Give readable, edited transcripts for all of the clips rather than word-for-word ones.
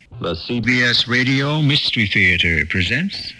The CBS Radio Mystery Theater presents...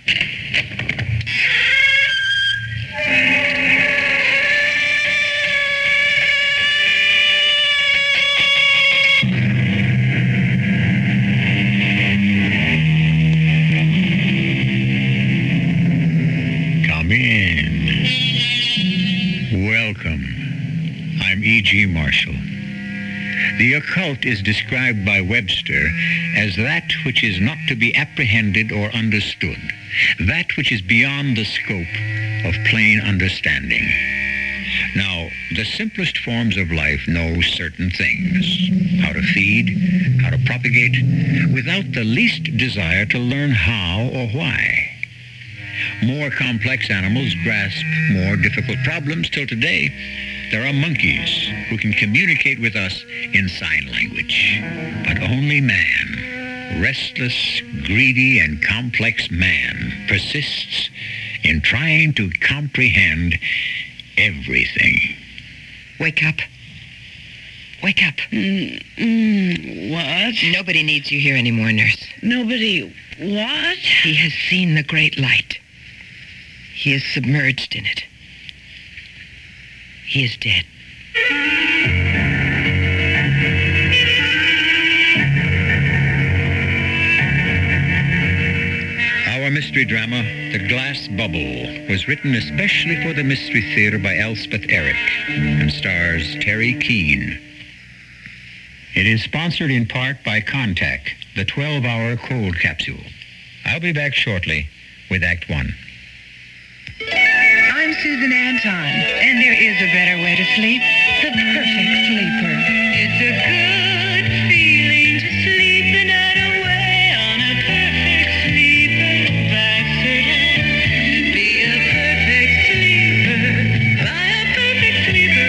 Come in. Welcome. I'm E.G. Marshall. The occult is described by Webster as that which is not to be apprehended or understood, that which is beyond the scope of plain understanding. Now, the simplest forms of life know certain things, how to feed, how to propagate, without the least desire to learn how or why. More complex animals grasp more difficult problems till today. There are monkeys who can communicate with us in sign language. But only man, restless, greedy, and complex man, persists in trying to comprehend everything. Wake up. Wake up. What? Nobody needs you here anymore, nurse. Nobody what? He has seen the great light. He is submerged in it. He is dead. Our mystery drama, The Glass Bubble, was written especially for the Mystery Theater by Elspeth Eric and stars Terry Keane. It is sponsored in part by Contact, the 12-hour cold capsule. I'll be back shortly with Act One. I'm Susan Anton, and there is a better way to sleep. The perfect sleeper. It's a good feeling to sleep the night away on a perfect sleeper by Serta. Be a perfect sleeper. Buy a perfect sleeper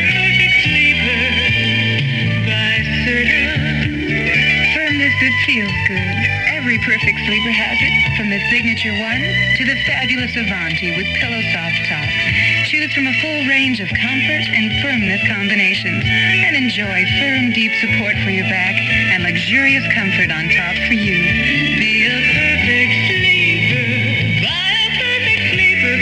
by Serta. Firmness that feels good. Every perfect sleeper has it, from the Signature One to the fabulous Avanti with Pillow Soft Top. Choose from a full range of comfort and firmness combinations and enjoy firm, deep support for your back and luxurious comfort on top for you. Be a perfect sleeper. Buy a perfect sleeper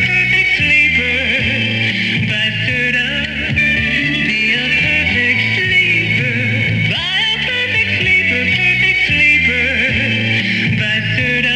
by Serta. Be a perfect sleeper. Buy a perfect sleeper by Serta.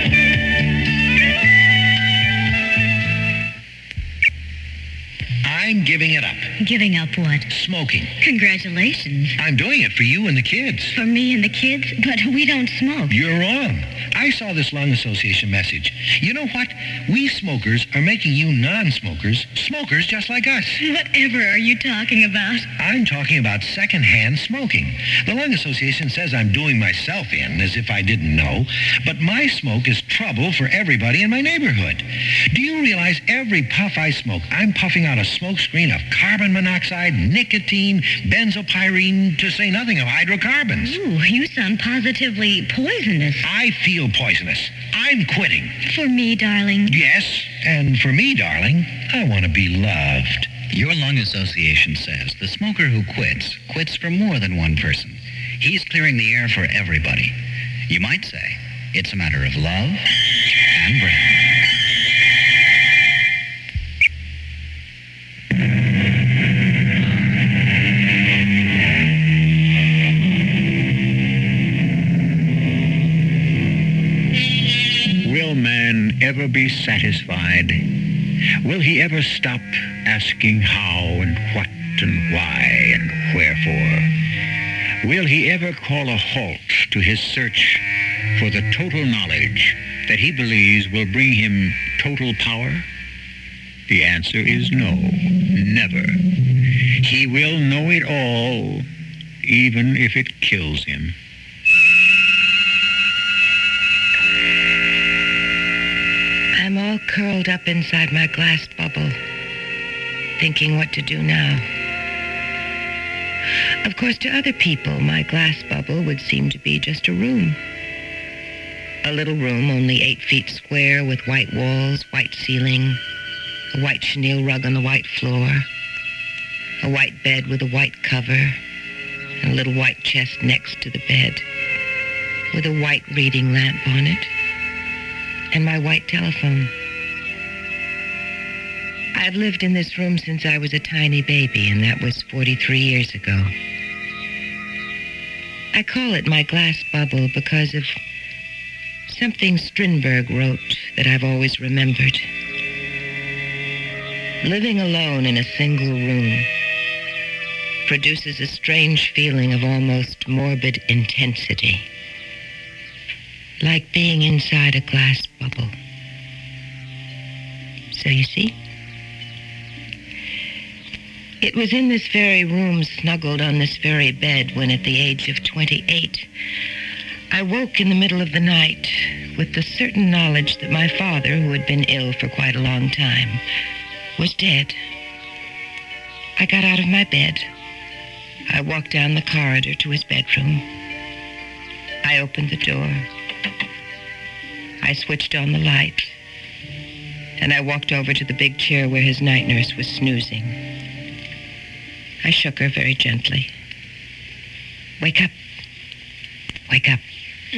I'm giving it up. Giving up what? Smoking. Congratulations. I'm doing it for you and the kids. For me and the kids? But we don't smoke. You're wrong. I saw this Lung Association message. You know what? We smokers are making you non-smokers smokers just like us. Whatever are you talking about? I'm talking about secondhand smoking. The Lung Association says I'm doing myself in, as if I didn't know, but my smoke is trouble for everybody in my neighborhood. Do you realize every puff I smoke, I'm puffing out a smoke screen of carbon monoxide, nicotine, benzopyrene, to say nothing of hydrocarbons. Ooh, you sound positively poisonous. I feel poisonous. I'm quitting. For me, darling. Yes, and for me, darling, I want to be loved. Your Lung Association says the smoker who quits for more than one person. He's clearing the air for everybody. You might say it's a matter of love and breath. Will man ever be satisfied? Will he ever stop asking how and what and why and wherefore? Will he ever call a halt to his search for the total knowledge that he believes will bring him total power? The answer is no, never. He will know it all, even if it kills him. I'm all curled up inside my glass bubble, thinking what to do now. Of course, to other people, my glass bubble would seem to be just a room. A little room only 8 feet square with white walls, white ceiling, a white chenille rug on the white floor, a white bed with a white cover, and a little white chest next to the bed. with a white reading lamp on it, and my white telephone. I've lived in this room since I was a tiny baby, and that was 43 years ago. I call it my glass bubble because of something Strindberg wrote that I've always remembered. Living alone in a single room produces a strange feeling of almost morbid intensity, like being inside a glass bubble. So you see, it was in this very room, snuggled on this very bed, when at the age of 28, I woke in the middle of the night with the certain knowledge that my father, who had been ill for quite a long time, was dead. I got out of my bed. I walked down the corridor to his bedroom. I opened the door. I switched on the light. And I walked over to the big chair where his night nurse was snoozing. I shook her very gently. Wake up. Wake up.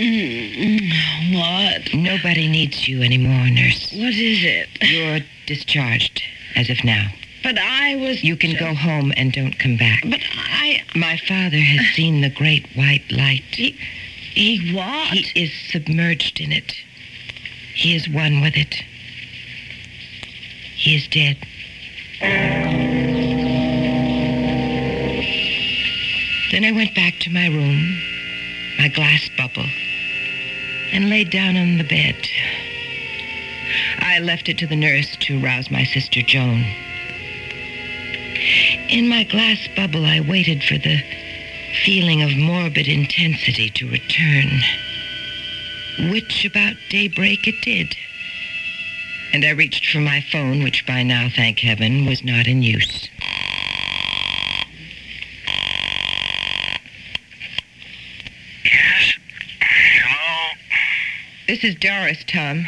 What? Nobody needs you anymore, nurse. What is it? You're discharged, as of now. But I was... You can go home and don't come back. But I... My father has seen the great white light. He what? He is submerged in it. He is one with it. He is dead. Then I went back to my room, my glass bubble, and laid down on the bed. I left it to the nurse to rouse my sister Joan. In my glass bubble, I waited for the feeling of morbid intensity to return, which about daybreak it did. And I reached for my phone, which by now, thank heaven, was not in use. Yes? Hello? This is Doris, Tom.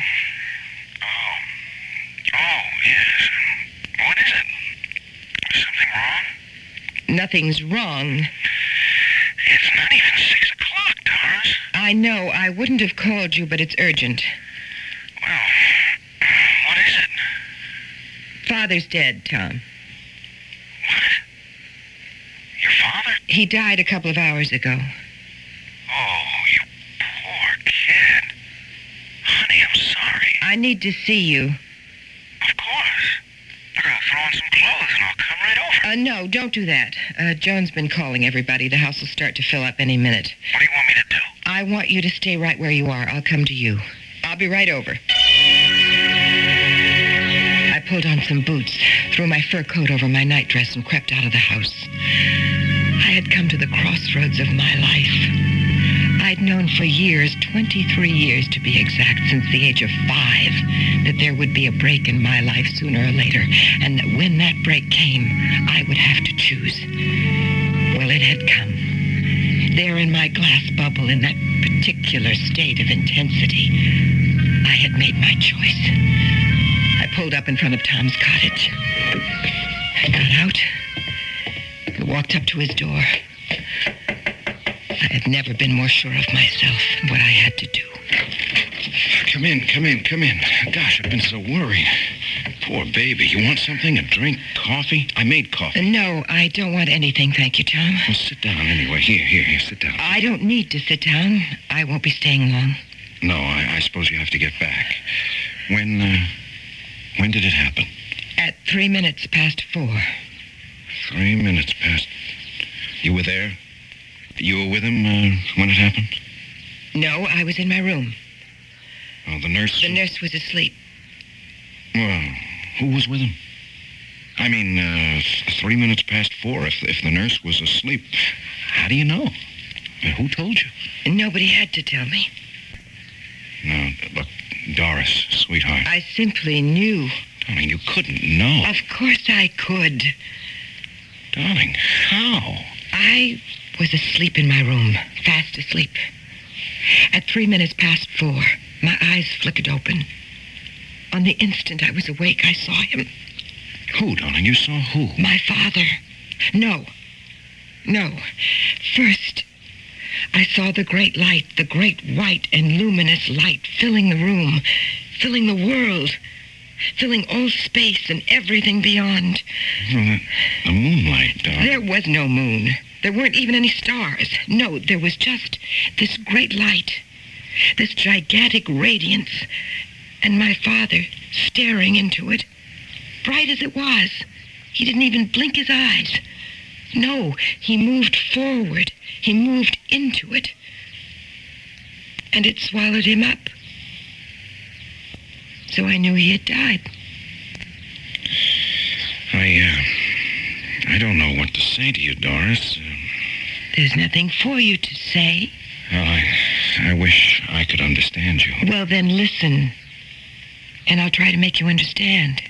Oh, yes. What is it? Is something wrong? Nothing's wrong. It's not even 6 o'clock, Doris. I know. I wouldn't have called you, but it's urgent. Well, what is it? Father's dead, Tom. What? Your father? He died a couple of hours ago. Oh, you poor kid. Honey, I'm sorry. I need to see you. Of course. I gotta throw on some clothes and I'll come right over. No, don't do that. Joan's been calling everybody. The house will start to fill up any minute. What do you want me to do? I want you to stay right where you are. I'll come to you. I'll be right over. I pulled on some boots, threw my fur coat over my nightdress, and crept out of the house. I had come to the crossroads of my life. I'd known for years, 23 years to be exact, since the age of 5, that there would be a break in my life sooner or later, and that when that break came, I would have to choose. Well, it had come. There in my glass bubble, in that particular state of intensity, I had made my choice. I pulled up in front of Tom's cottage. I got out and walked up to his door. I had never been more sure of myself and what I had to do. Come in. Gosh, I've been so worried. Poor baby. You want something? A drink? Coffee? I made coffee. No, I don't want anything, thank you, Tom. Well, sit down anyway. Here, sit down. I don't need to sit down. I won't be staying long. No, I suppose you have to get back. When did it happen? At 3 minutes past 4. 3 minutes past. You were there? You were with him when it happened? No, I was in my room. Oh, the nurse? The nurse was asleep. Well, who was with him? I mean, 3 minutes past 4, if the nurse was asleep. How do you know? Who told you? Nobody had to tell me. No, look, Doris, sweetheart. I simply knew. Darling, you couldn't know. Of course I could. Darling, how? I was asleep in my room, fast asleep. At 3 minutes past 4, my eyes flickered open. On the instant I was awake, I saw him. Who, darling? You saw who? My father. No. First, I saw the great light, the great white and luminous light filling the room, filling the world, filling all space and everything beyond. The moonlight, darling. There was no moon. There weren't even any stars. No, there was just this great light, this gigantic radiance, and my father staring into it, bright as it was. He didn't even blink his eyes. No, he moved forward. He moved into it. And it swallowed him up. So I knew he had died. I don't know what to say to you, Doris. There's nothing for you to say. Well, I wish I could understand you. Well, then listen, and I'll try to make you understand.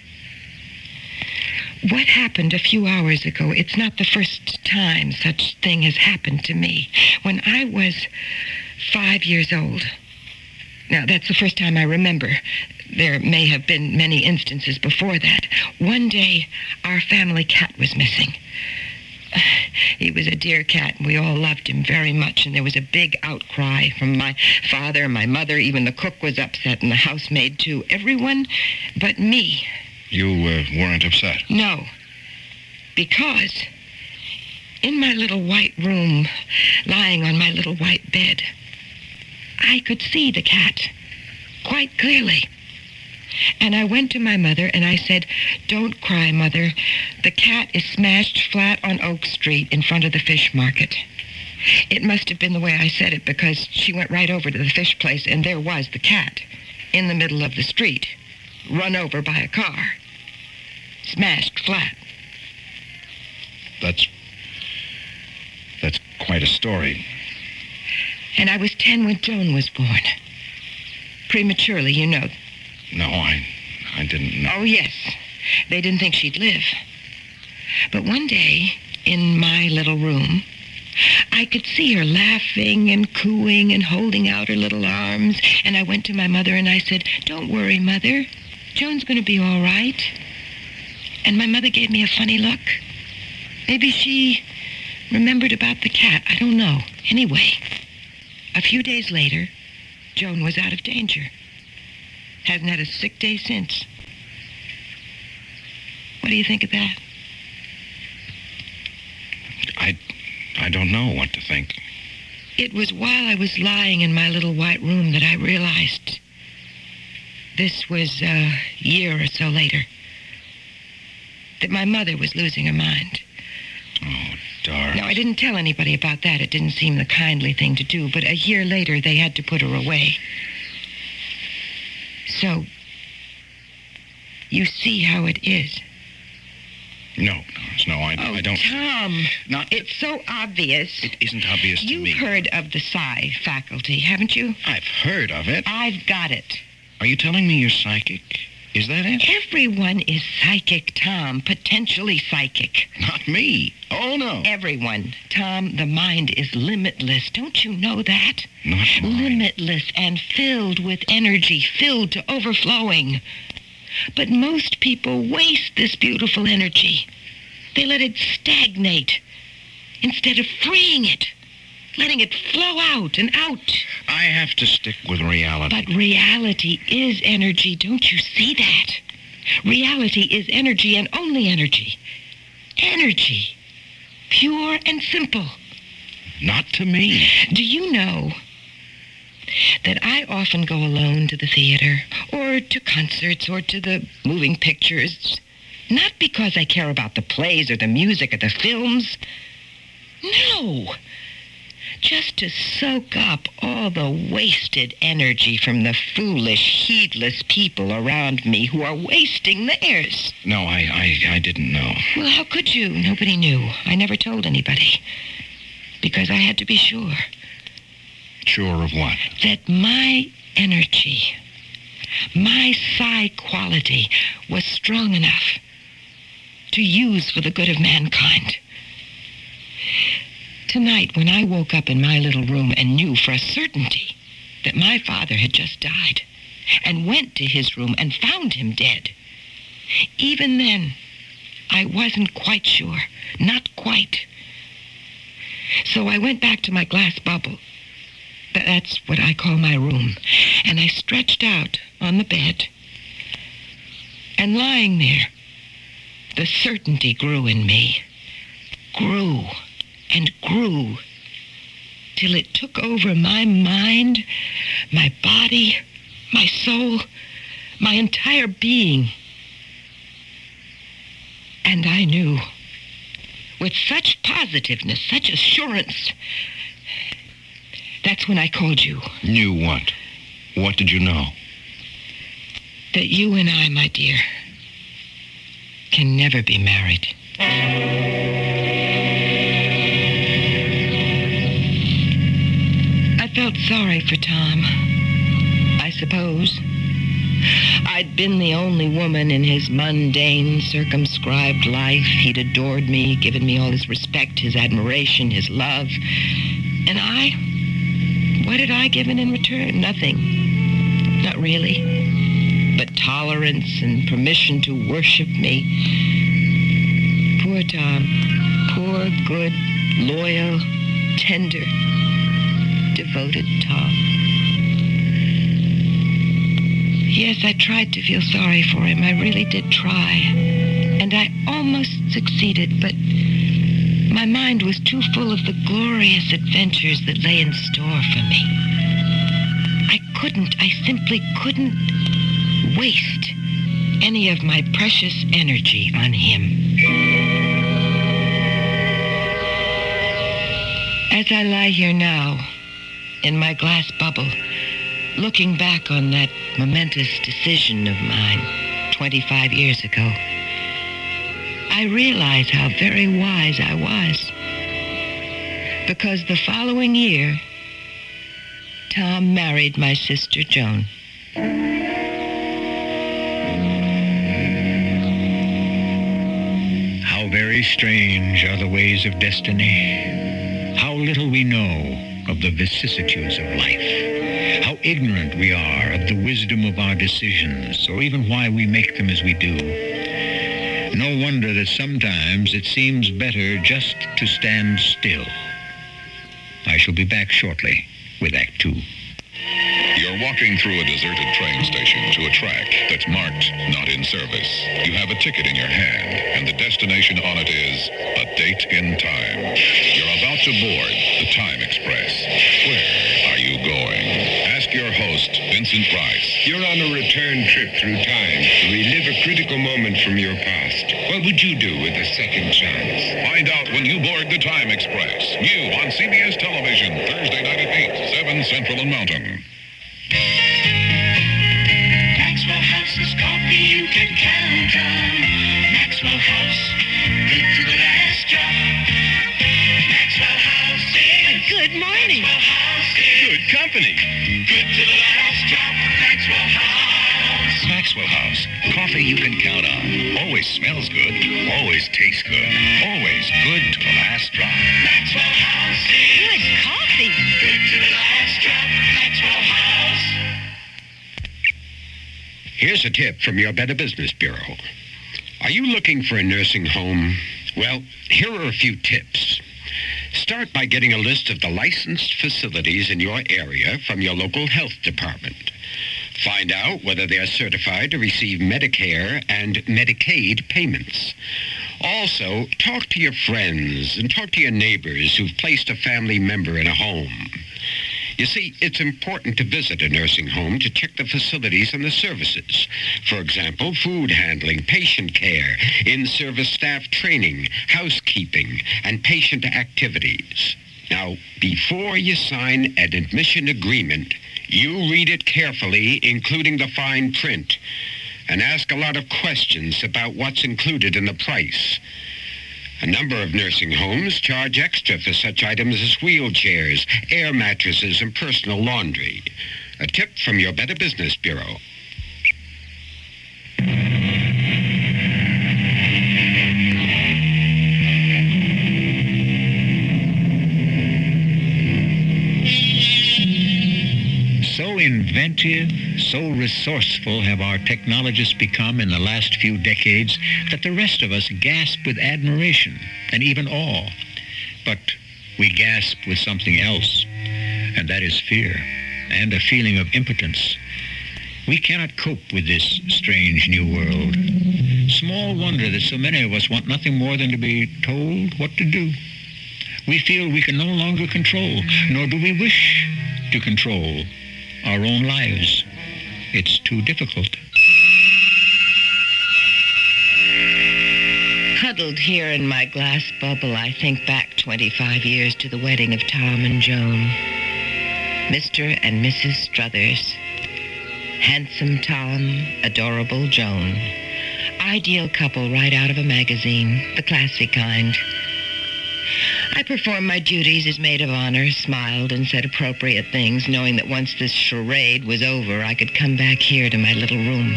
What happened a few hours ago, it's not the first time such thing has happened to me. When I was 5 years old. Now, that's the first time I remember. There may have been many instances before that. One day, our family cat was missing. He was a dear cat, and we all loved him very much, and there was a big outcry from my father, my mother, even the cook was upset, and the housemaid, too. Everyone but me. You weren't upset? No, because in my little white room, lying on my little white bed, I could see the cat quite clearly. And I went to my mother and I said, "Don't cry, Mother. The cat is smashed flat on Oak Street in front of the fish market." It must have been the way I said it, because she went right over to the fish place, and there was the cat in the middle of the street, run over by a car, smashed flat. That's quite a story. And I was 10 when Joan was born. Prematurely, you know. No, I didn't know. Oh, yes. They didn't think she'd live. But one day, in my little room, I could see her laughing and cooing and holding out her little arms. And I went to my mother and I said, "Don't worry, Mother. Joan's going to be all right." And my mother gave me a funny look. Maybe she remembered about the cat. I don't know. Anyway, a few days later, Joan was out of danger. Hasn't had a sick day since. What do you think of that? I don't know what to think. It was while I was lying in my little white room that I realized. This was a year or so later. That my mother was losing her mind. Oh, Doris. Now, I didn't tell anybody about that. It didn't seem the kindly thing to do, but a year later they had to put her away. So, you see how it is. No, Doris, no, I don't. Tom, Not. it's so obvious. It isn't obvious to me. You've heard of the psi faculty, haven't you? I've heard of it. I've got it. Are you telling me you're psychic? Is that it? Everyone is psychic, Tom. Potentially psychic. Not me. Oh, no. Everyone. Tom, the mind is limitless. Don't you know that? Not mine. Limitless and filled with energy, filled to overflowing. But most people waste this beautiful energy. They let it stagnate instead of freeing it, letting it flow out and out. I have to stick with reality. But reality is energy. Don't you see that? Reality is energy and only energy. Energy. Pure and simple. Not to me. Do you know that I often go alone to the theater or to concerts or to the moving pictures, not because I care about the plays or the music or the films. No. Just to soak up all the wasted energy from the foolish, heedless people around me who are wasting theirs. No, I didn't know. Well, how could you? Nobody knew. I never told anybody. Because I had to be sure. Sure of what? That my energy, my psi quality, was strong enough to use for the good of mankind. Tonight, when I woke up in my little room and knew for a certainty that my father had just died, and went to his room and found him dead, even then, I wasn't quite sure. Not quite. So I went back to my glass bubble. That's what I call my room. And I stretched out on the bed. And lying there, the certainty grew in me. Grew and grew till it took over my mind, my body, my soul, my entire being. And I knew, with such positiveness, such assurance, that's when I called you. Knew what? What did you know? That you and I, my dear, can never be married. I felt sorry for Tom, I suppose. I'd been the only woman in his mundane, circumscribed life. He'd adored me, given me all his respect, his admiration, his love. And I? What had I given in return? Nothing. Not really. But tolerance and permission to worship me. Poor Tom. Poor, good, loyal, tender, devoted Tom. Yes, I tried to feel sorry for him. I really did try. And I almost succeeded, but my mind was too full of the glorious adventures that lay in store for me. I simply couldn't waste any of my precious energy on him. As I lie here now, in my glass bubble, looking back on that momentous decision of mine 25 years ago, I realize how very wise I was. Because the following year, Tom married my sister Joan. How very strange are the ways of destiny. How little we know of the vicissitudes of life. How ignorant we are of the wisdom of our decisions, or even why we make them as we do. No wonder that sometimes it seems better just to stand still. I shall be back shortly with Act Two. You're walking through a deserted train station to a track that's marked not in service. You have a ticket in your hand, and the destination on it is a date in time. You're about to board the Time Express. Where are you going? Ask your host, Vincent Price. You're on a return trip through time to relive a critical moment from your past. What would you do with a second chance? Find out when you board the Time Express. New on CBS television, Thursday night at 8, 7 Central and Mountain. Maxwell House's coffee you can count on. Maxwell House, good to the last drop. Maxwell House is Good morning. Maxwell House is Good company. good to the last drop. Maxwell House. Maxwell House. Coffee you can count on. Always smells good. Always tastes good. Always good to the last drop. Maxwell House is Good coffee. good to the last drop. Maxwell House. Here's a tip from your Better Business Bureau. Are you looking for a nursing home? Well, here are a few tips. Start by getting a list of the licensed facilities in your area from your local health department. Find out whether they are certified to receive Medicare and Medicaid payments. Also, talk to your friends and talk to your neighbors who've placed a family member in a home. You see, it's important to visit a nursing home to check the facilities and the services. For example, food handling, patient care, in-service staff training, housekeeping, and patient activities. Now, before you sign an admission agreement, you read it carefully, including the fine print, and ask a lot of questions about what's included in the price. A number of nursing homes charge extra for such items as wheelchairs, air mattresses, and personal laundry. A tip from your Better Business Bureau. So inventive, so resourceful have our technologists become in the last few decades that the rest of us gasp with admiration and even awe. But we gasp with something else, and that is fear and a feeling of impotence. We cannot cope with this strange new world. Small wonder that so many of us want nothing more than to be told what to do. We feel we can no longer control, nor do we wish to control our own lives. It's too difficult. Huddled here in my glass bubble, I think back 25 years to the wedding of Tom and Joan. Mr. and Mrs. Struthers. Handsome Tom, adorable Joan. Ideal couple right out of a magazine, the classy kind. I performed my duties as maid of honor, smiled, and said appropriate things, knowing that once this charade was over, I could come back here to my little room.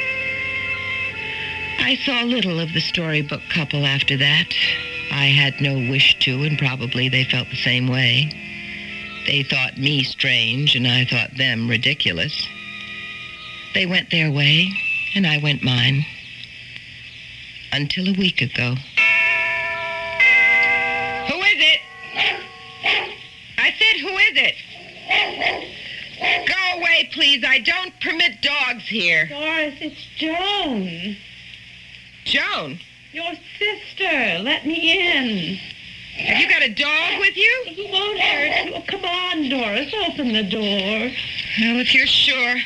I saw little of the storybook couple after that. I had no wish to, and probably they felt the same way. They thought me strange, and I thought them ridiculous. They went their way, and I went mine. Until a week ago. Who is it? I said, who is it? Go away, please. I don't permit dogs here. Doris, it's Joan. Joan? Your sister. Let me in. Have you got a dog with you? He won't hurt you. Oh, come on, Doris. Open the door. Well, if you're sure.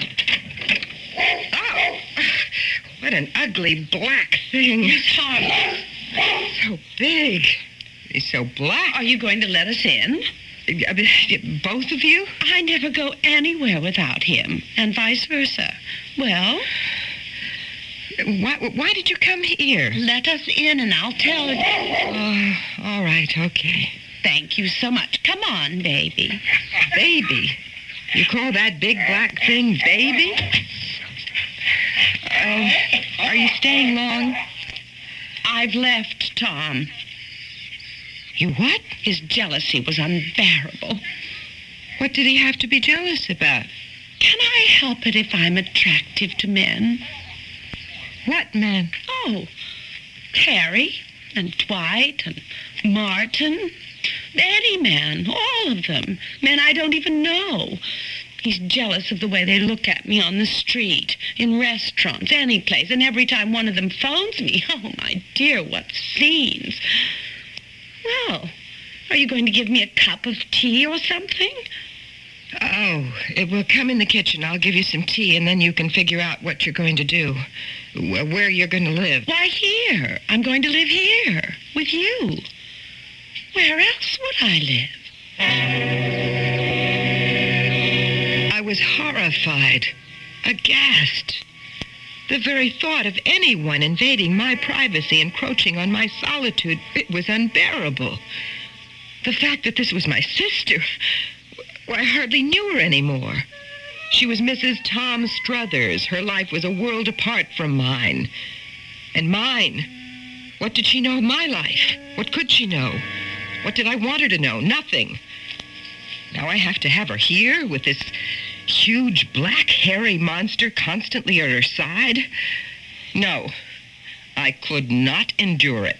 Oh, what an ugly black thing. Tom. So big. He's so black. Are you going to let us in? Both of you? I never go anywhere without him, and vice versa. Well? Why did you come here? Let us in, and I'll tell you. Oh, all right, okay. Thank you so much. Come on, baby. Baby? You call that big black thing baby? Are you staying long? I've left Tom. You what? His jealousy was unbearable. What did he have to be jealous about? Can I help it if I'm attractive to men? What men? Oh, Harry and Dwight and Martin. Any man, all of them. Men I don't even know. He's jealous of the way they look at me on the street, in restaurants, any place. And every time one of them phones me, oh, my dear, what scenes. Well, are you going to give me a cup of tea or something? Oh, it will come in the kitchen. I'll give you some tea, and then you can figure out what you're going to do, where you're going to live. Why, here. I'm going to live here, with you. Where else would I live? I was horrified, aghast. The very thought of anyone invading my privacy, encroaching on my solitude, it was unbearable. The fact that this was my sister, I hardly knew her anymore. She was Mrs. Tom Struthers. Her life was a world apart from mine. And mine, what did she know of my life? What could she know? What did I want her to know? Nothing. Now I have to have her here with this huge, black, hairy monster constantly at her side? No, I could not endure it.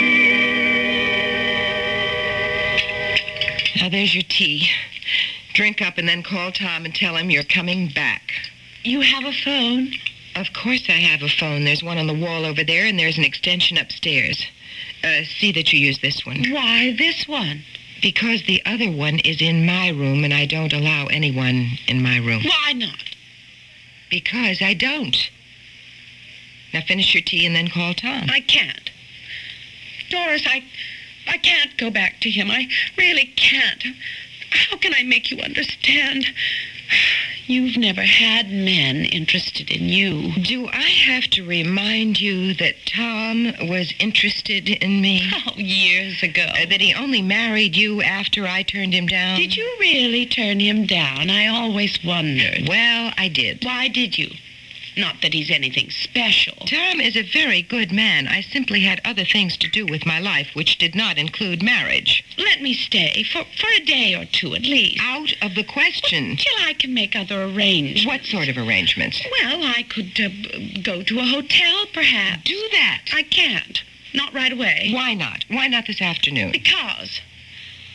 Now, there's your tea. Drink up and then call Tom and tell him you're coming back. You have a phone? Of course I have a phone. There's one on the wall over there, and there's an extension upstairs. See that you use this one. Why this one? Because the other one is in my room, and I don't allow anyone in my room. Why not? Because I don't. Now finish your tea and then call Tom. I can't. Doris, I can't go back to him. I really can't. How can I make you understand? You've never had men interested in you. Do I have to remind you that Tom was interested in me? Oh, years ago. That he only married you after I turned him down? Did you really turn him down? I always wondered. Well, I did. Why did you? Not that he's anything special. Tom is a very good man. I simply had other things to do with my life, which did not include marriage. Let me stay for a day or two at least. Out of the question. Till I can make other arrangements. What sort of arrangements? Well, I could go to a hotel, perhaps. Do that. I can't. Not right away. Why not? Why not this afternoon? Because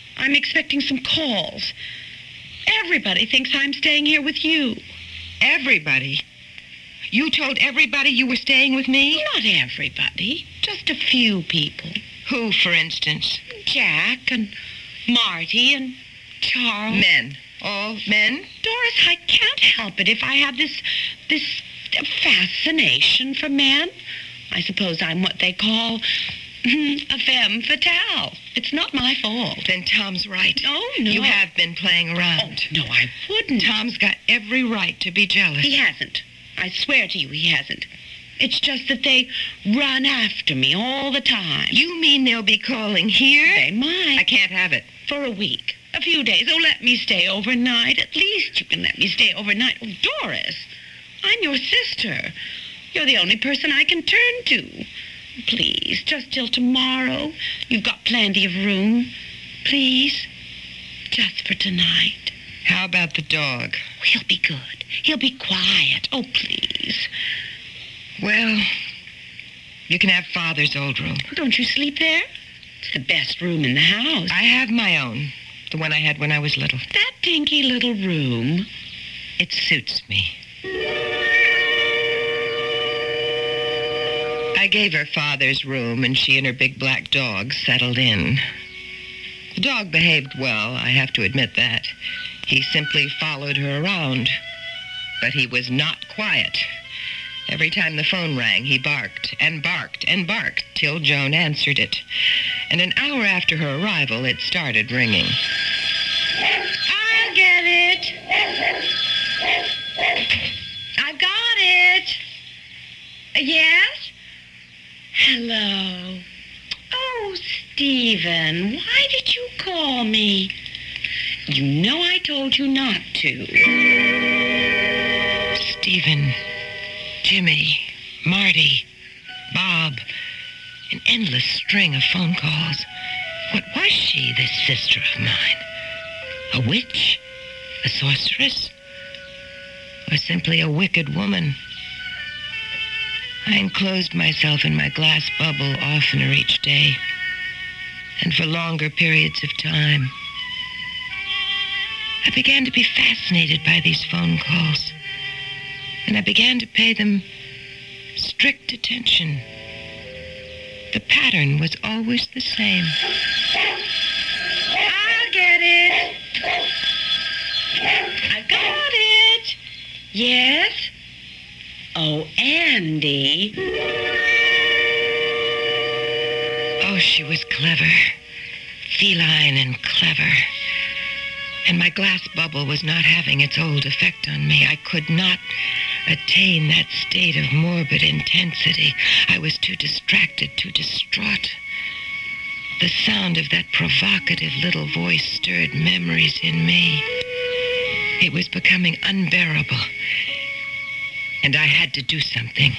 I'm expecting some calls. Everybody thinks I'm staying here with you. Everybody? You told everybody you were staying with me? Not everybody. Just a few people. Who, for instance? Jack and Marty and Charles. Men. All men? Doris, I can't help it if I have this fascination for men. I suppose I'm what they call a femme fatale. It's not my fault. Then Tom's right. Oh, no. You have been playing around. Oh, no, I wouldn't. Tom's got every right to be jealous. He hasn't. I swear to you he hasn't. It's just that they run after me all the time. You mean they'll be calling here? They might. I can't have it. For a week. A few days. Oh, let me stay overnight. At least you can let me stay overnight. Oh, Doris, I'm your sister. You're the only person I can turn to. Please, just till tomorrow. You've got plenty of room. Please, just for tonight. How about the dog? He'll be good. He'll be quiet. Oh, please. Well, you can have Father's old room. Don't you sleep there? It's the best room in the house. I have my own. The one I had when I was little. That dinky little room. It suits me. I gave her Father's room, and she and her big black dog settled in. The dog behaved well, I have to admit that. He simply followed her around. But he was not quiet. Every time the phone rang, he barked and barked and barked till Joan answered it. And an hour after her arrival, it started ringing. I'll get it. I've got it. Yes? Hello. Oh, Stephen, why did you call me? You know I told you not to. Stephen, Jimmy, Marty, Bob, an endless string of phone calls. What was she, this sister of mine? A witch? A sorceress? Or simply a wicked woman? I enclosed myself in my glass bubble oftener each day, and for longer periods of time. I began to be fascinated by these phone calls, and I began to pay them strict attention. The pattern was always the same. I'll get it. I've got it. Yes? Oh, Andy. Oh, she was clever. Feline and clever. And my glass bubble was not having its old effect on me. I could not attain that state of morbid intensity. I was too distracted, too distraught. The sound of that provocative little voice stirred memories in me. It was becoming unbearable. And I had to do something.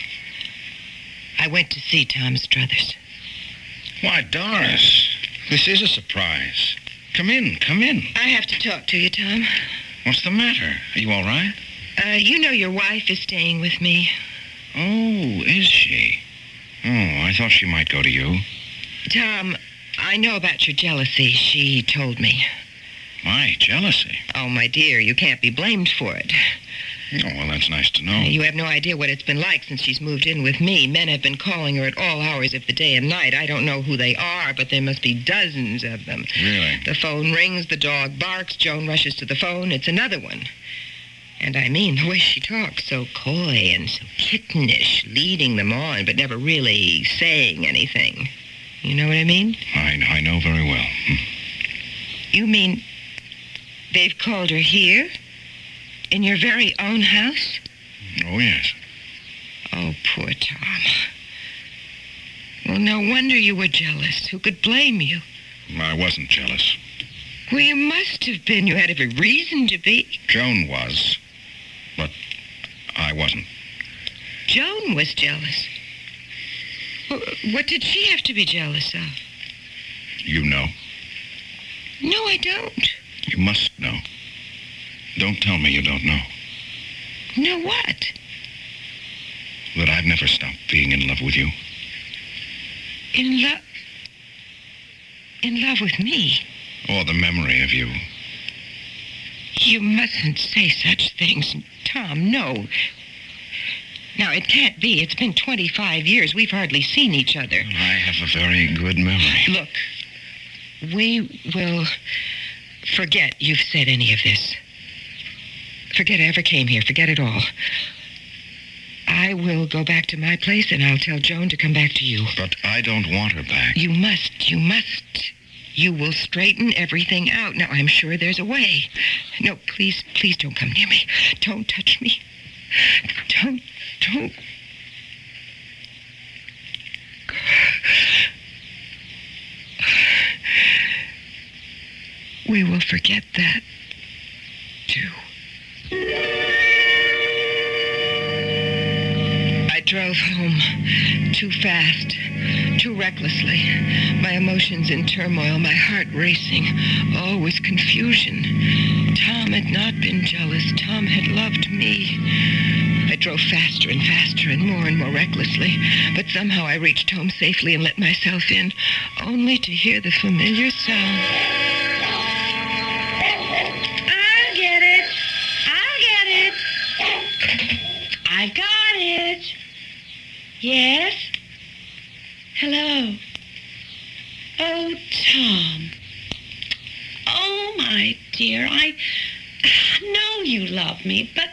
I went to see Tom Struthers. Why, Doris, this is a surprise. Come in, come in. I have to talk to you, Tom. What's the matter? Are you all right? You know your wife is staying with me. Oh, is she? Oh, I thought she might go to you. Tom, I know about your jealousy. She told me. My, jealousy? Oh, my dear, you can't be blamed for it. Oh, well, that's nice to know. You have no idea what it's been like since she's moved in with me. Men have been calling her at all hours of the day and night. I don't know who they are, but there must be dozens of them. Really? The phone rings, the dog barks, Joan rushes to the phone. It's another one. And I mean, the way she talks, so coy and so kittenish, leading them on, but never really saying anything. You know what I mean? I know very well. You mean they've called her here? In your very own house? Oh, yes. Oh, poor Tom. Well, no wonder you were jealous. Who could blame you? I wasn't jealous. Well, you must have been. You had every reason to be. Joan was, but I wasn't. Joan was jealous. What did she have to be jealous of? You know. No, I don't. You must know. Don't tell me you don't know. Know what? That I've never stopped being in love with you. In love with me? or the memory of you. You mustn't say such things, Tom. No. Now, it can't be. It's been 25 years. We've hardly seen each other. I have a very good memory. Look, we will forget you've said any of this. Forget I ever came here. Forget it all. I will go back to my place, and I'll tell Joan to come back to you. But I don't want her back. You must. You must. You will straighten everything out. Now, I'm sure there's a way. No, please don't come near me. Don't touch me. Don't. We will forget that, too. I drove home too fast, too recklessly. My emotions in turmoil, my heart racing, always confusion. Tom had not been jealous. Tom had loved me. I drove faster and faster and more recklessly, but somehow I reached home safely and let myself in, only to hear the familiar sound. I'll get it. I got it. Yes? Hello? Oh, Tom. Oh, my dear, I know you love me, but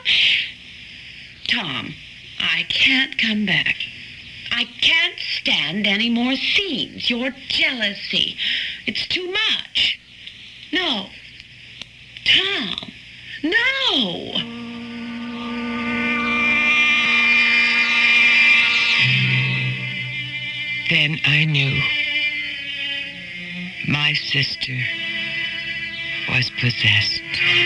Tom, I can't come back. I can't stand any more scenes. Your jealousy. It's too much. No. Tom, no. Then I knew my sister was possessed.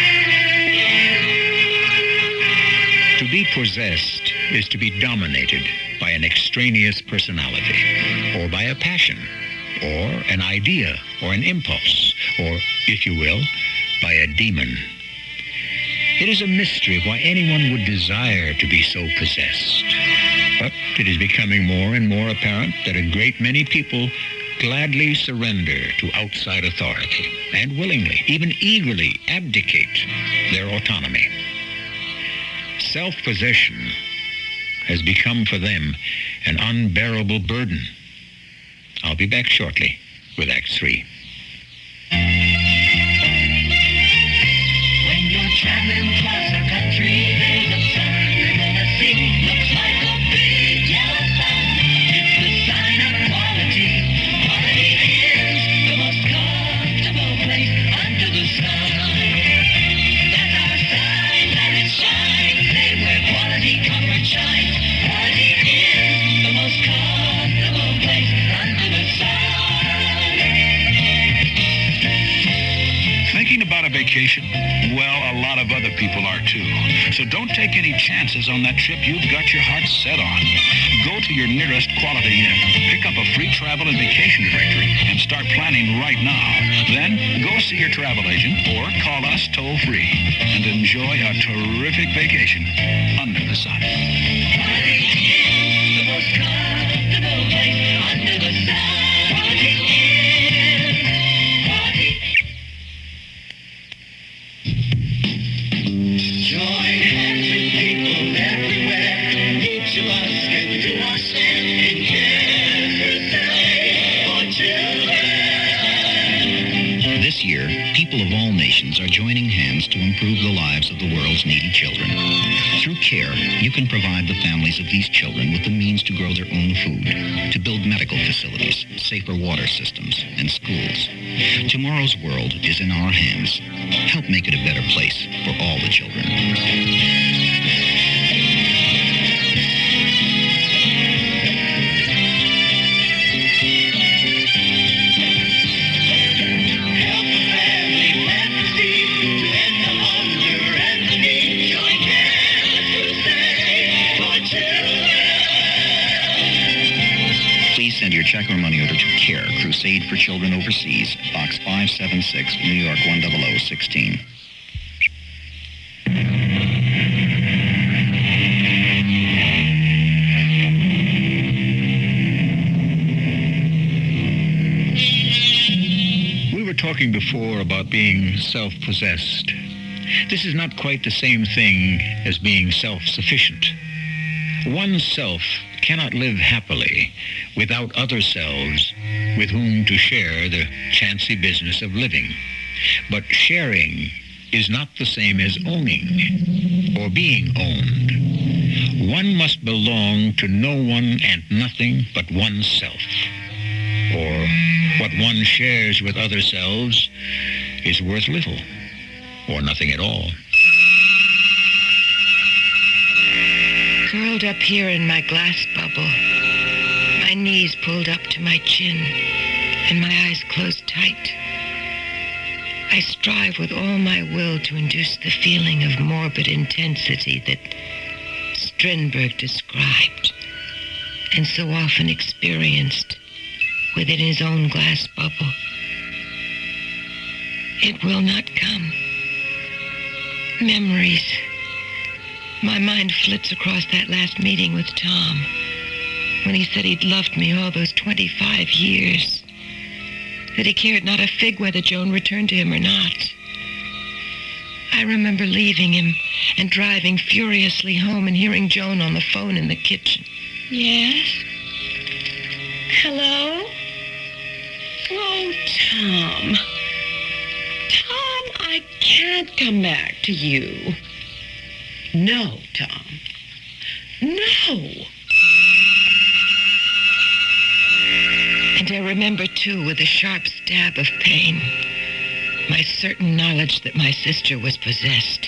To be possessed is to be dominated by an extraneous personality, or by a passion, or an idea, or an impulse, or, if you will, by a demon. It is a mystery why anyone would desire to be so possessed. But it is becoming more and more apparent that a great many people gladly surrender to outside authority and willingly, even eagerly, abdicate their autonomy. Self-possession has become for them an unbearable burden. I'll be back shortly with Act 3. When you're traveling across the country, there's a sign you're gonna see. Looks like a big yellow sign. It's the sign of quality. Quality is the most comfortable place under the sun. That's our sign, let it shine. Say where quality comfort shines. Quality is the most comfortable place under the sun. Thinking about a vacation? Well, a lot of other people are too. So don't take any chances on that trip you've got your heart set on. Go to your nearest Quality Inn, pick up a free travel and vacation directory, and start planning right now. Then go see your travel agent or call us toll-free and enjoy a terrific vacation under the sun. Quality is the most comfortable place under the sun. Quality is quality. Join hands with people everywhere. Each of us can do our share in care for children. This year, people of all nations are joining hands to improve the lives of the world's needy children. Through CARE, you can provide the families of these children with the means to grow their own food, to build medical facilities, safer water systems, and schools. Tomorrow's world is in our hands. Help make it a better place for all the children. Help a family plant the seed to end the hunger and the need. Join CARE Crusade for children. Please send your check or money order to CARE, Crusade for Children Overseas, Box 576, New York 10016. talking before about being self-possessed. This is not quite the same thing as being self-sufficient. One self cannot live happily without other selves with whom to share the chancy business of living. But sharing is not the same as owning or being owned. One must belong to no one and nothing but oneself. Or what one shares with other selves is worth little or nothing at all. Curled up here in my glass bubble, my knees pulled up to my chin, and my eyes closed tight. I strive with all my will to induce the feeling of morbid intensity that Strindberg described and so often experienced within his own glass bubble. It will not come. Memories. My mind flits across that last meeting with Tom when he said he'd loved me all those 25 years, that he cared not a fig whether Joan returned to him or not. I remember leaving him and driving furiously home and hearing Joan on the phone in the kitchen. Yes? Hello? Oh, Tom. Tom, I can't come back to you. No, Tom. No. And I remember, too, with a sharp stab of pain, my certain knowledge that my sister was possessed.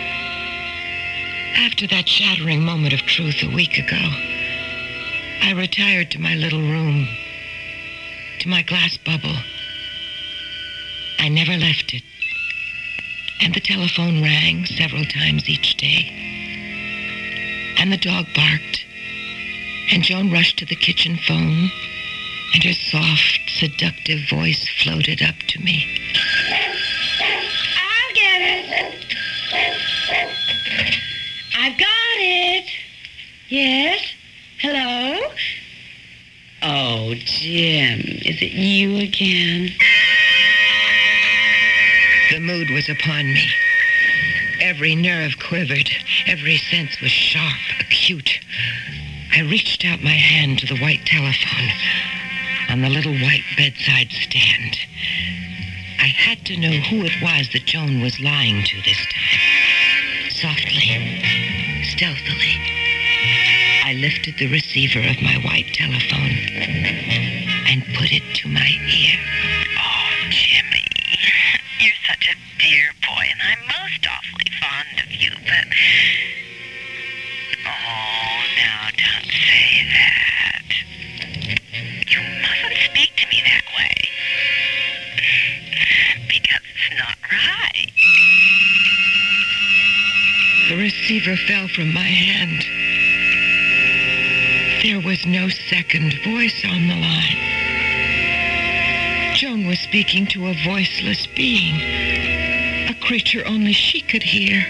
After that shattering moment of truth a week ago, I retired to my little room, to my glass bubble. I never left it. And the telephone rang several times each day. And the dog barked. And Joan rushed to the kitchen phone, and her soft, seductive voice floated up to me. I'll get it. I've got it. Yes? Hello? Oh, Jim, is it you again? The mood was upon me. Every nerve quivered. Every sense was sharp, acute. I reached out my hand to the white telephone on the little white bedside stand. I had to know who it was that Joan was lying to this time. Softly, stealthily, I lifted the receiver of my white telephone and put it to my ear. Oh, Jimmy, you're such a dear boy, and I'm most awfully fond of you, but... Oh, now don't say that. You mustn't speak to me that way. Because it's not right. The receiver fell from my hand. There was no second voice on the line. Joan was speaking to a voiceless being, a creature only she could hear.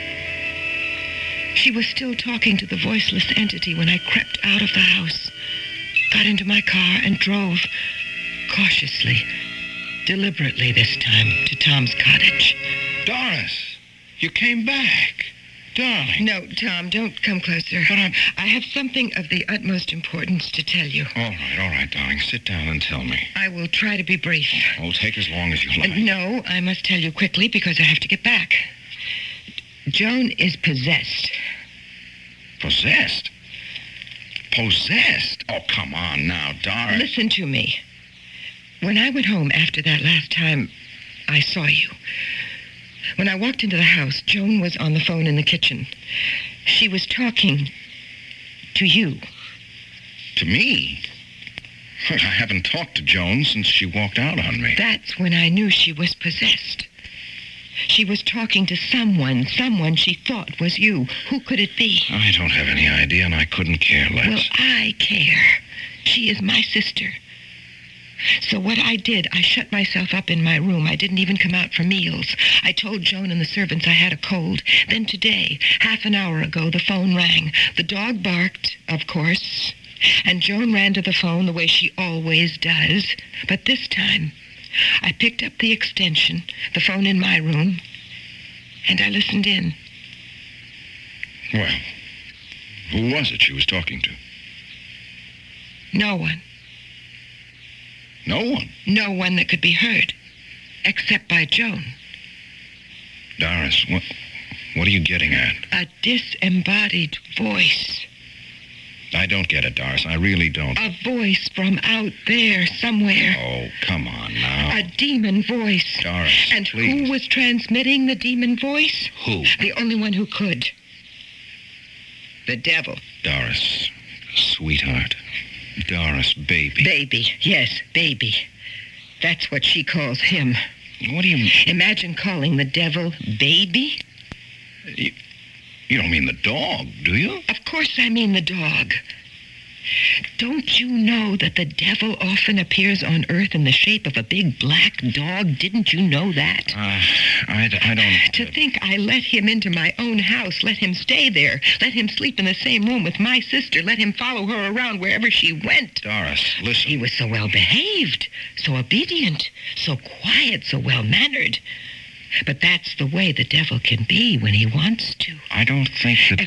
She was still talking to the voiceless entity when I crept out of the house, got into my car, and drove cautiously, deliberately this time, to Tom's cottage. Doris, you came back. Darling. No, Tom, don't come closer. But I have something of the utmost importance to tell you. All right, darling. Sit down and tell me. I will try to be brief. Oh, take as long as you like. No, I must tell you quickly because I have to get back. Joan is possessed. Possessed? Possessed? Oh, come on now, Doris. Listen to me. When I went home after that last time I saw you, when I walked into the house, Joan was on the phone in the kitchen. She was talking to you. To me? I haven't talked to Joan since she walked out on me. That's when I knew she was possessed. She was talking to someone she thought was you. Who could it be? I don't have any idea, and I couldn't care less. Well, I care. She is my sister. So what I did, I shut myself up in my room. I didn't even come out for meals. I told Joan and the servants I had a cold. Then today, half an hour ago, the phone rang. The dog barked, of course, and Joan ran to the phone the way she always does. But this time, I picked up the extension, the phone in my room, and I listened in. Well, who was it she was talking to? No one. No one? No one that could be heard, except by Joan. Doris, what are you getting at? A disembodied voice. I don't get it, Doris. I really don't. A voice from out there somewhere. Oh, come on now. A demon voice. Doris, and please. who was transmitting the demon voice? Who? The only one who could. The devil. Doris, sweetheart. Doris, baby. Baby. Yes, baby. That's what she calls him. What do you mean? Imagine calling the devil baby. You don't mean the dog, do you? Of course I mean the dog. Don't you know that the devil often appears on Earth in the shape of a big black dog? Didn't you know that? I don't... To think I let him into my own house, let him stay there, let him sleep in the same room with my sister, let him follow her around wherever she went. Doris, listen. He was so well behaved, so obedient, so quiet, so well mannered. But that's the way the devil can be when he wants to. I don't think that...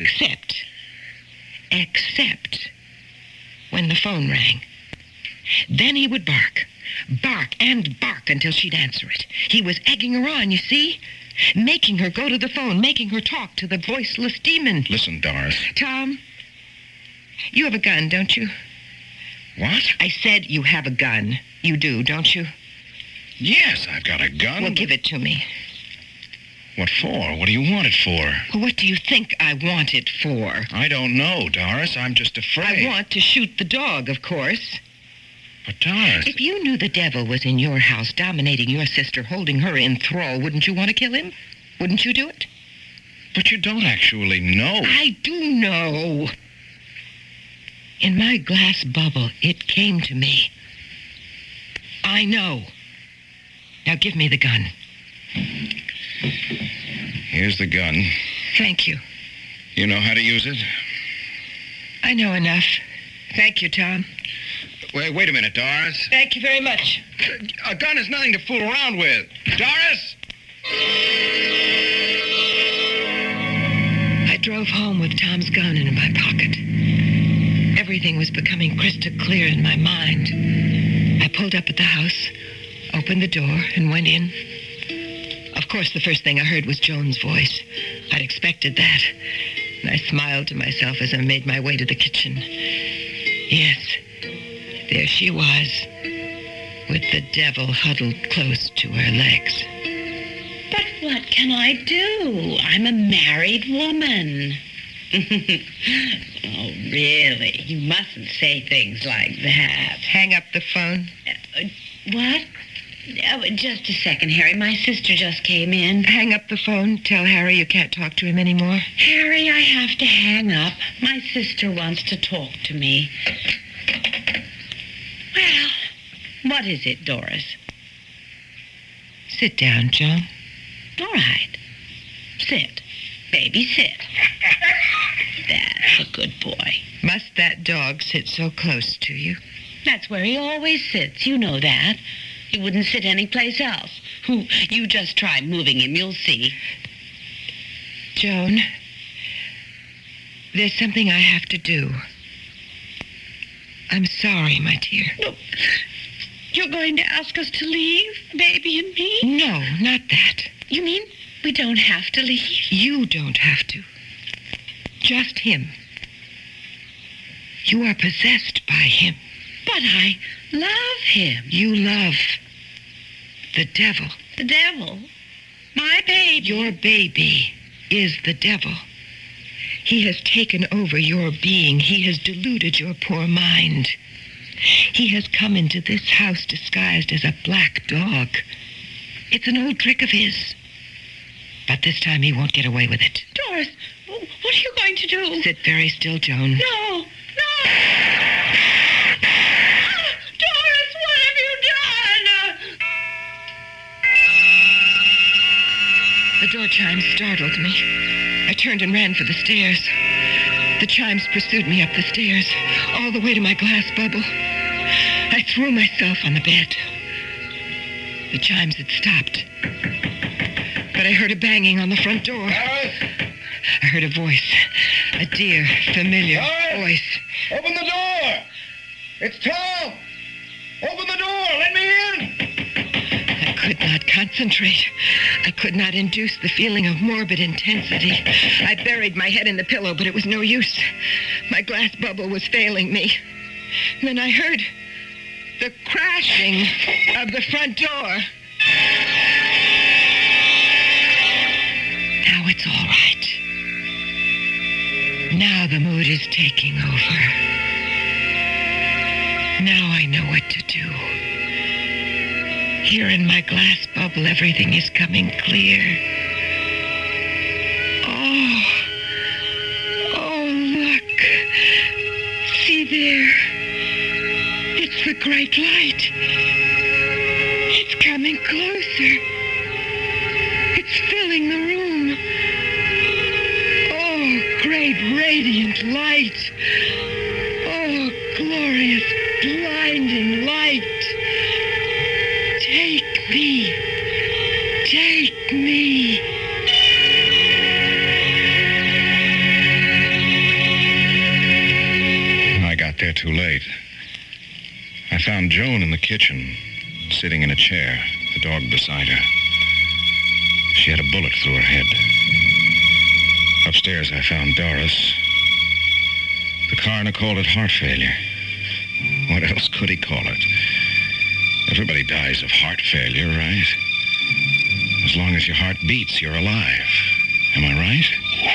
Except when the phone rang. Then he would bark and bark until she'd answer it. He was egging her on, you see? Making her go to the phone, making her talk to the voiceless demon. Listen, Doris. Tom, you have a gun, don't you? What? I said you have a gun. You do, don't you? Yes, I've got a gun. Well, give it to me. What for? What do you want it for? Well, what do you think I want it for? I don't know, Doris. I'm just afraid. I want to shoot the dog, of course. But, Doris... If you knew the devil was in your house, dominating your sister, holding her in thrall, wouldn't you want to kill him? Wouldn't you do it? But you don't actually know. I do know. In my glass bubble, it came to me. I know. Now give me the gun. Here's the gun. Thank you. You know how to use it? I know enough. Thank you, Tom. Wait a minute, Doris. Thank you very much. A gun is nothing to fool around with. Doris! I drove home with Tom's gun in my pocket. Everything was becoming crystal clear in my mind. I pulled up at the house, opened the door, and went in. Of course, the first thing I heard was Joan's voice. I'd expected that. And I smiled to myself as I made my way to the kitchen. Yes, there she was, with the devil huddled close to her legs. But what can I do? I'm a married woman. Oh, really? You mustn't say things like that. Hang up the phone. What? Oh, just a second, Harry. My sister just came in. Hang up the phone. Tell Harry you can't talk to him anymore. Harry, I have to hang up. My sister wants to talk to me. Well, what is it, Doris? Sit down, Joan. All right. Sit. Baby, sit. That's a good boy. Must that dog sit so close to you? That's where he always sits. You know that. He wouldn't sit anyplace else. You just try moving him. You'll see. Joan, there's something I have to do. I'm sorry, my dear. No. You're going to ask us to leave, baby and me? No, not that. You mean we don't have to leave? You don't have to. Just him. You are possessed by him. But I love him. You love the devil. The devil? My baby? Your baby is the devil. He has taken over your being. He has deluded your poor mind. He has come into this house disguised as a black dog. It's an old trick of his. But this time he won't get away with it. Doris, what are you going to do? Sit very still, Joan. No. Doris, what have you done? The door chimes startled me. I turned and ran for the stairs. The chimes pursued me up the stairs, all the way to my glass bubble. I threw myself on the bed. The chimes had stopped. But I heard a banging on the front door. I heard a voice. A dear, familiar voice. Open the door! It's Tom! Open the door! Let me in! I could not concentrate. I could not induce the feeling of morbid intensity. I buried my head in the pillow, but it was no use. My glass bubble was failing me. Then I heard the crashing of the front door. Now it's all right. Now the mood is taking over. Now I know what to do. Here in my glass bubble, everything is coming clear. Oh, look. See there. It's the great light. It's coming closer. It's filling the room. Oh, great radiant light. Oh, glorious, blinding light. Take me. Take me. I got there too late. I found Joan in the kitchen, sitting in a chair, the dog beside her. She had a bullet through her head. Upstairs, I found Doris. The coroner called it heart failure. What else could he call it? Everybody dies of heart failure, right? As long as your heart beats, you're alive. Am I right?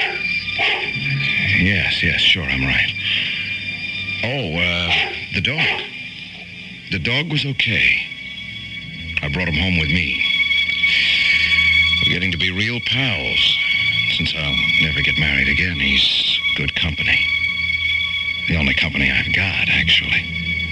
Yes, sure, I'm right. Oh, the dog. The dog was okay. I brought him home with me. We're getting to be real pals. Since I'll never get married again, he's good company. The only company I've got, actually.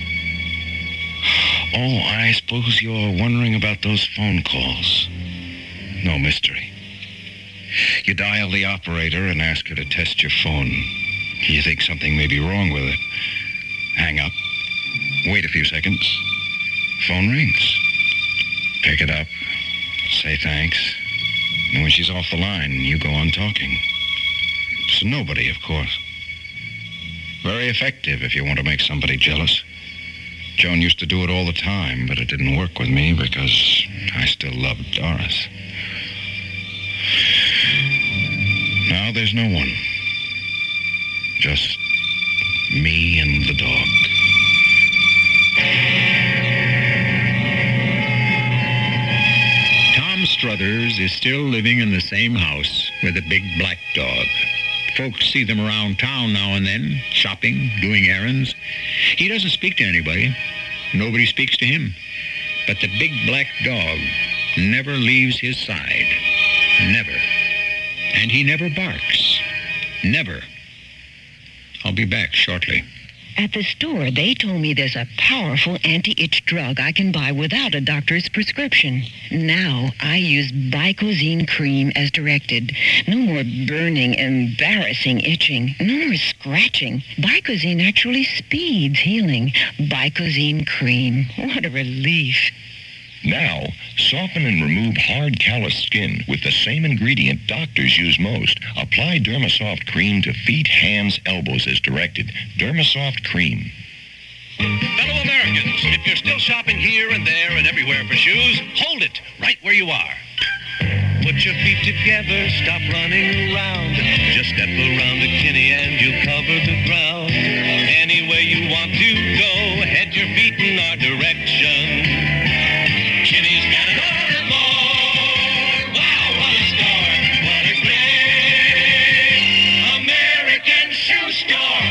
Oh, I suppose you're wondering about those phone calls. No mystery. You dial the operator and ask her to test your phone. You think something may be wrong with it. Hang up. Wait a few seconds. Phone rings. Pick it up. Say thanks. And when she's off the line, you go on talking. It's nobody, of course. Very effective if you want to make somebody jealous. Joan used to do it all the time, but it didn't work with me because I still loved Doris. Now there's no one. Just me and the dog. Tom Struthers is still living in the same house with a big black dog. Folks see them around town now and then, shopping, doing errands. He doesn't speak to anybody. Nobody speaks to him. But the big black dog never leaves his side. Never. And he never barks. Never. I'll be back shortly. At the store, they told me there's a powerful anti-itch drug I can buy without a doctor's prescription. Now, I use Bicozine cream as directed. No more burning, embarrassing itching. No more scratching. Bicozine actually speeds healing. Bicozine cream. What a relief. Now, soften and remove hard, calloused skin with the same ingredient doctors use most. Apply Dermasoft cream to feet, hands, elbows as directed. Dermasoft cream. Fellow Americans, if you're still shopping here and there and everywhere for shoes, hold it right where you are. Put your feet together, stop running around. Just step around the Kinney and you'll cover the ground. Any way you want to go, head your feet in our direction. Kinney's got it all and more. Wow, what a store. What a great American shoe store.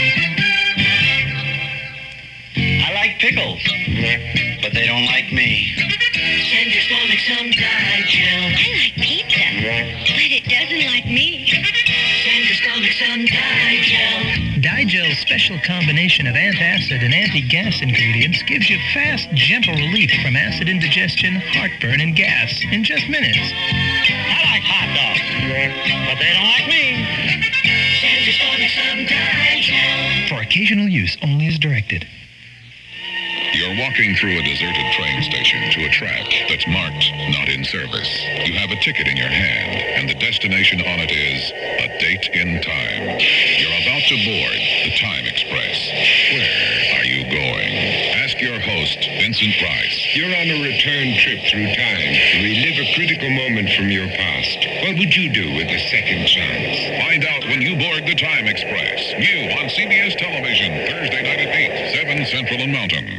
I like pickles, but they don't like me. Send your stomach some Digel. I like pizza, but it doesn't like me. Send your stomach some Digel. Digel's special combination of antacid and anti-gas ingredients gives you fast, gentle relief from acid indigestion, heartburn, and gas in just minutes. I like hot dogs, but they don't like me. Send your stomach some Digel. For occasional use only as directed. You're You're walking through a deserted train station to a track that's marked not in service. You have a ticket in your hand, and the destination on it is a date in time. You're about to board the Time Express. Where are you going? Ask your host, Vincent Price. You're on a return trip through time to relive a critical moment from your past. What would you do with a second chance? Find out when you board the Time Express. New on CBS Television, Thursday night at 8, 7 Central and Mountain.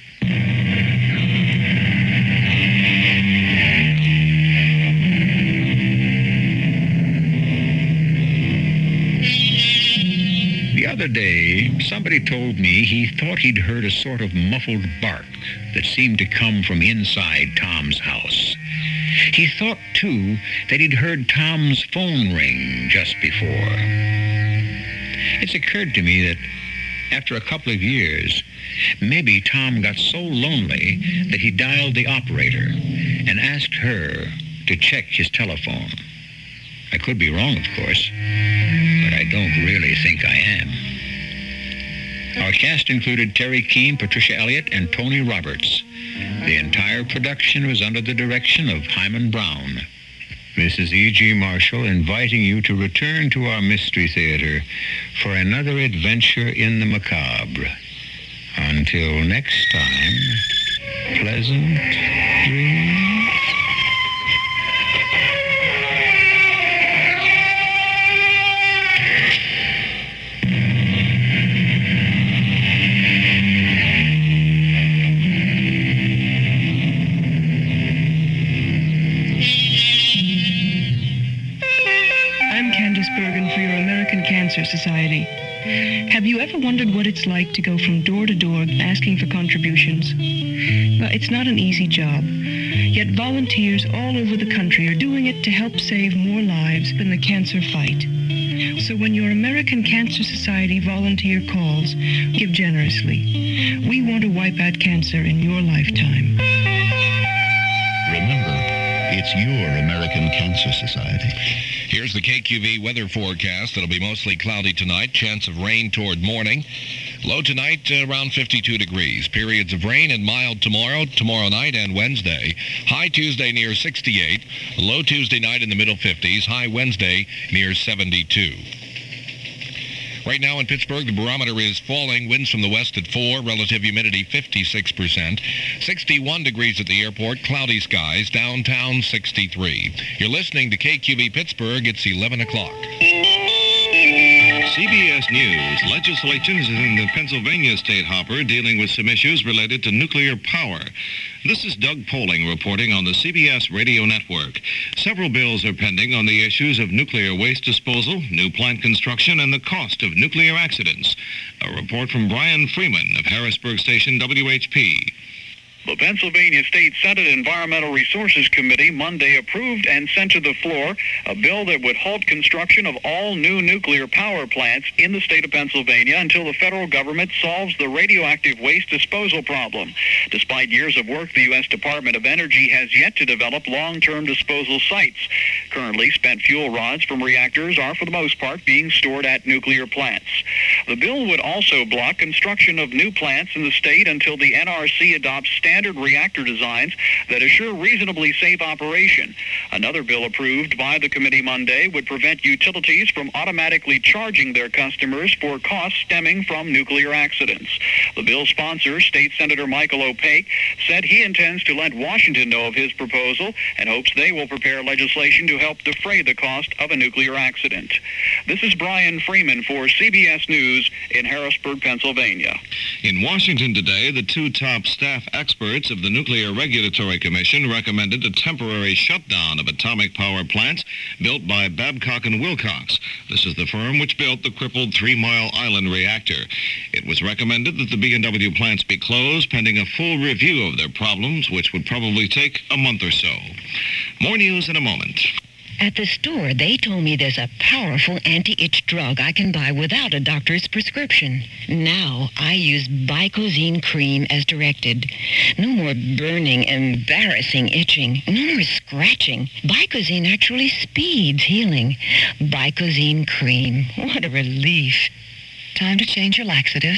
The other day, somebody told me he thought he'd heard a sort of muffled bark that seemed to come from inside Tom's house. He thought, too, that he'd heard Tom's phone ring just before. It's occurred to me that after a couple of years, maybe Tom got so lonely that he dialed the operator and asked her to check his telephone. I could be wrong, of course, but I don't really think I am. Our cast included Terry Keane, Patricia Elliott, and Tony Roberts. The entire production was under the direction of Hyman Brown. Mrs. E.G. Marshall inviting you to return to our Mystery Theater for another adventure in the macabre. Until next time, pleasant dreams. Cancer Society. Have you ever wondered what it's like to go from door to door asking for contributions? Well, it's not an easy job. Yet volunteers all over the country are doing it to help save more lives in the cancer fight. So when your American Cancer Society volunteer calls, give generously. We want to wipe out cancer in your lifetime. Remember, it's your American Cancer Society. Here's the KQV weather forecast. It'll be mostly cloudy tonight. Chance of rain toward morning. Low tonight, around 52 degrees. Periods of rain and mild tomorrow night and Wednesday. High Tuesday near 68. Low Tuesday night in the middle 50s. High Wednesday near 72. Right now in Pittsburgh, the barometer is falling. Winds from the west at 4. Relative humidity 56%. 61 degrees at the airport. Cloudy skies. Downtown 63. You're listening to KQV Pittsburgh. It's 11 o'clock. CBS News. Legislation is in the Pennsylvania state hopper dealing with some issues related to nuclear power. This is Doug Poling reporting on the CBS radio network. Several bills are pending on the issues of nuclear waste disposal, new plant construction, and the cost of nuclear accidents. A report from Brian Freeman of Harrisburg Station WHP. The Pennsylvania State Senate Environmental Resources Committee Monday approved and sent to the floor a bill that would halt construction of all new nuclear power plants in the state of Pennsylvania until the federal government solves the radioactive waste disposal problem. Despite years of work, the U.S. Department of Energy has yet to develop long-term disposal sites. Currently, spent fuel rods from reactors are, for the most part, being stored at nuclear plants. The bill would also block construction of new plants in the state until the NRC adopts standard reactor designs that assure reasonably safe operation. Another bill approved by the committee Monday would prevent utilities from automatically charging their customers for costs stemming from nuclear accidents. The bill's sponsor, State Senator Michael O'Pake, said he intends to let Washington know of his proposal and hopes they will prepare legislation to help defray the cost of a nuclear accident. This is Brian Freeman for CBS News in Harrisburg, Pennsylvania. In Washington today, the two top staff experts of the Nuclear Regulatory Commission recommended a temporary shutdown of atomic power plants built by Babcock & Wilcox. This is the firm which built the crippled 3 Mile Island reactor. It was recommended that the B&W plants be closed pending a full review of their problems, which would probably take a month or so. More news in a moment. At the store, they told me there's a powerful anti-itch drug I can buy without a doctor's prescription. Now I use Bicozene cream as directed. No more burning, embarrassing itching. No more scratching. Bicozene actually speeds healing. Bicozene cream. What a relief. Time to change your laxative.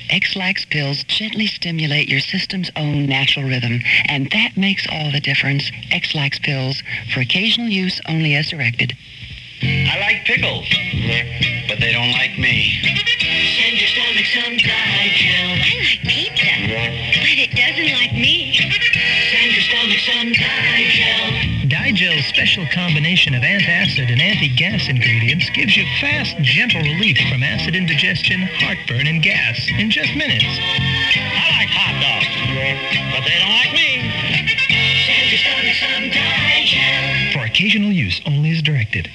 X-Lax pills gently stimulate your system's own natural rhythm, and that makes all the difference. X-Lax pills, for occasional use only as directed. I like pickles, but they don't like me. Send your stomach some Digel. I like pizza, but it doesn't like me. Send your stomach some Digel. Digel's special combination of antacid and anti-gas ingredients gives you fast, gentle relief from acid indigestion, heartburn, and gas in just minutes. I like hot dogs, but they don't like me. Send your stomach some Digel. For occasional use only as directed.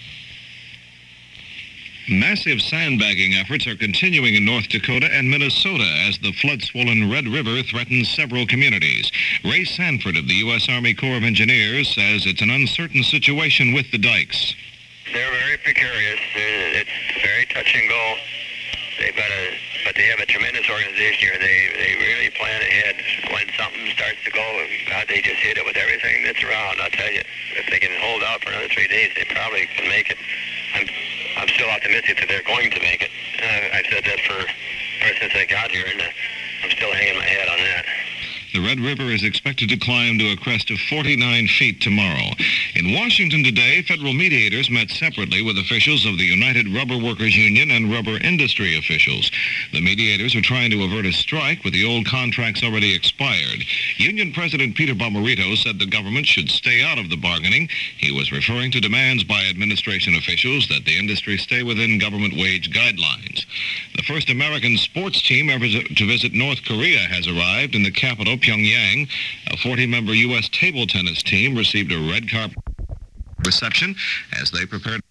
Massive sandbagging efforts are continuing in North Dakota and Minnesota as the flood-swollen Red River threatens several communities. Ray Sanford of the U.S. Army Corps of Engineers says it's an uncertain situation with the dikes. They're very precarious. It's very touch and go. But they have a tremendous organization here. They really plan ahead. When something starts to go, God, they just hit it with everything that's around. I'll tell you, if they can hold out for another 3 days, they probably can make it. I'm still optimistic that they're going to make it. I've said that ever since I got here, and I'm still hanging my head on that. The Red River is expected to climb to a crest of 49 feet tomorrow. In Washington today, federal mediators met separately with officials of the United Rubber Workers Union and rubber industry officials. The mediators are trying to avert a strike with the old contracts already expired. Union President Peter Bomarito said the government should stay out of the bargaining. He was referring to demands by administration officials that the industry stay within government wage guidelines. The first American sports team ever to visit North Korea has arrived in the capital, Pyongyang. A 40-member U.S. table tennis team received a red carpet reception as they prepared